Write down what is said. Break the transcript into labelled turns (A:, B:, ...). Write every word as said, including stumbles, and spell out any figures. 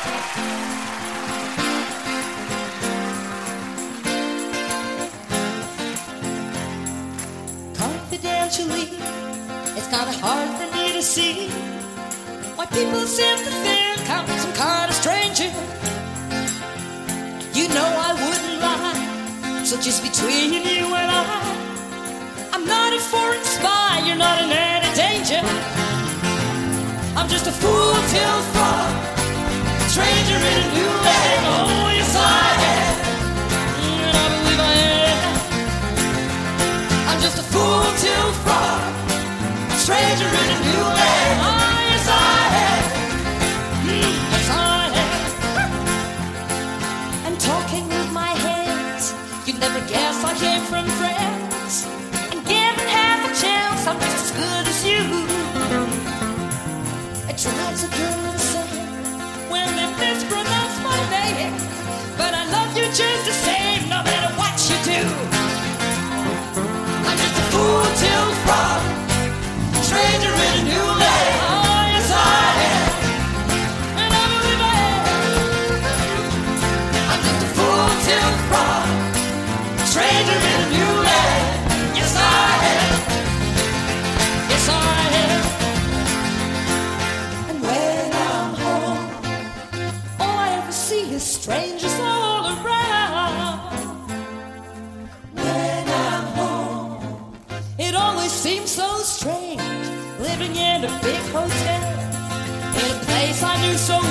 A: Confidentially, it's kinda hard for me to see why people seem to think I'm some kind of stranger. You know I wouldn't lie, so just between you and I, I'm not a foreign spy, you're not in any danger. I'm just a fool till frog, stranger in a new land. Oh yes I am, and I believe I am. I'm just a fool till frog, stranger in a new land. Oh yes I am, mm, yes I am. And talking with my hands, you'd never guess I came from France. And given half a chance, I'm just as good as you. It drives a girl insane when they mispronounce my name, but I love you just the same, no matter what you do. I'm just a fool till frog, stranger in a new land. Oh yes I am, and I believe I am. I'm just a fool till frog, stranger in a new land. Yes I am, yes I am. And when I'm home, all I ever see is strangers all around. When I'm home, it always seems so strange living in a big hotel, in a place I knew so